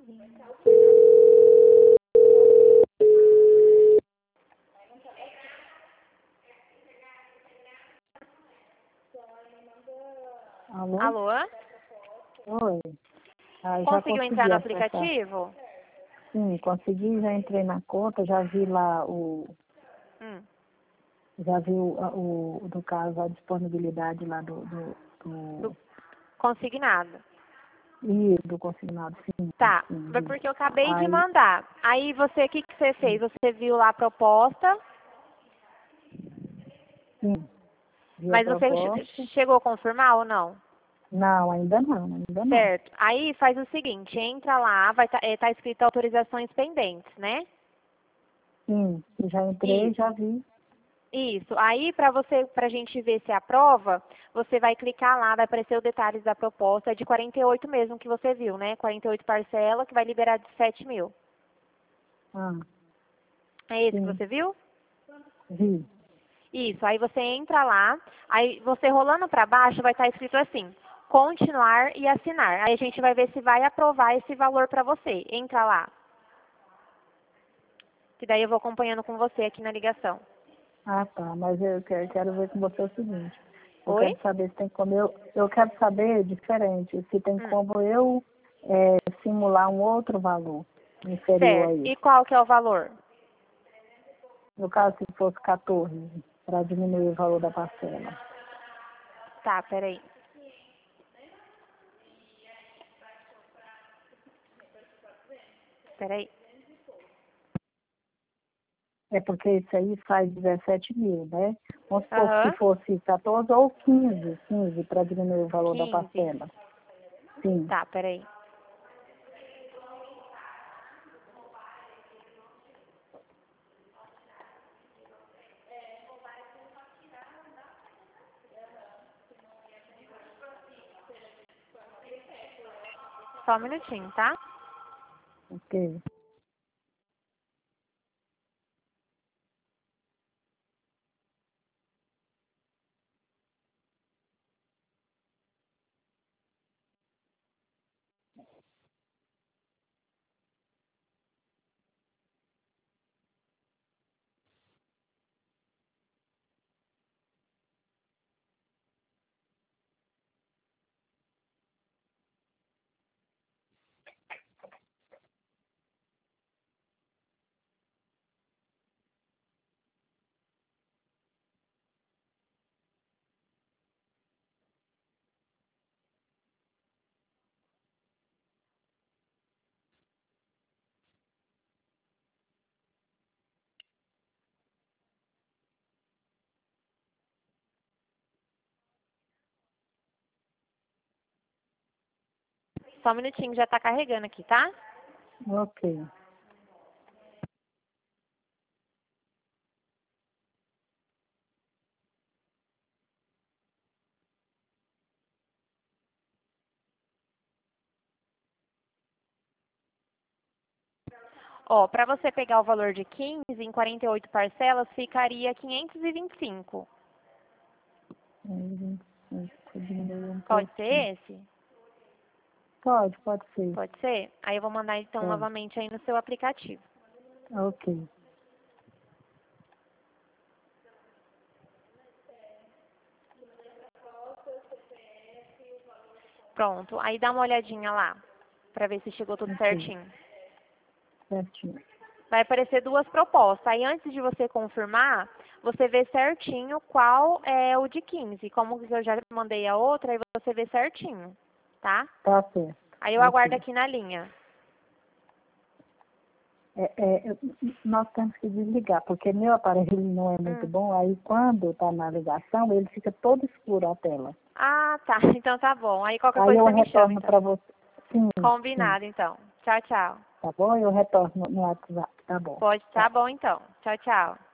Alô? Alô? Oi. Já Conseguiu entrar consegui no acessar. aplicativo? Sim, consegui, já entrei na conta, já vi lá já vi no caso, a disponibilidade lá Do consignado. do consignado, sim, Tá, sim, foi vi. porque eu acabei de Aí, mandar. Aí você, o que você fez? Você viu lá a proposta, sim, vi a mas você proposta. chegou a confirmar ou não? Não, ainda não, ainda não. Certo. Aí faz o seguinte, entra lá, vai tá escrito autorizações pendentes, né? Sim, já entrei, Isso. já vi. Isso. Aí, pra gente ver se aprova, você vai clicar lá, vai aparecer os detalhes da proposta. É de 48 mesmo que você viu, né? 48 parcela, que vai liberar de 7 mil. Ah, É esse que sim, você viu? vi. Isso. Aí você entra lá, aí você rolando para baixo vai estar escrito assim, continuar e assinar. Aí a gente vai ver se vai aprovar esse valor para você. Entra lá. Que daí eu vou acompanhando com você aqui na ligação. Ah, tá, mas eu quero ver com você o seguinte. Eu Oi? quero saber se tem como eu quero saber diferente, se tem Hum. como eu simular um outro valor inferior a Certo. isso. E qual que é o valor? No caso, se fosse 14, para diminuir o valor da parcela. Tá, peraí. Peraí. É porque isso aí faz 17 mil, né? Vamos supor que se Aham. fosse 14 ou 15 para diminuir o valor da 15. parcela. Sim, Tá, peraí. Só um minutinho, tá? ok. Só um minutinho, já tá carregando aqui, tá? Ok. Ó, pra você pegar o valor de 15 em 48 parcelas, ficaria 525. Aí, 25, diminuir um Pode pouquinho. ser esse? Pode ser. Pode ser? Aí eu vou mandar então Pode. novamente aí no seu aplicativo. Ok. Pronto. Aí dá uma olhadinha lá, pra ver se chegou tudo Ok. certinho. Certinho. Vai aparecer duas propostas. Aí antes de você confirmar, você vê certinho qual é o de 15. Como que eu já mandei a outra, aí você vê certinho, tá? Tá certo. Aí eu aguardo Ok. aqui na linha. Nós temos que desligar, porque meu aparelho não é muito Hum. bom. Aí quando está na ligação, ele fica todo escuro a tela. Ah, tá. Então tá bom. Aí qualquer Aí coisa eu você me chama, retorno então. para você. Sim, sim. Combinado, então. Tchau, tchau. Tá bom? Eu retorno no WhatsApp. Tá bom. Pode, tá Tchau. bom, então. Tchau, tchau.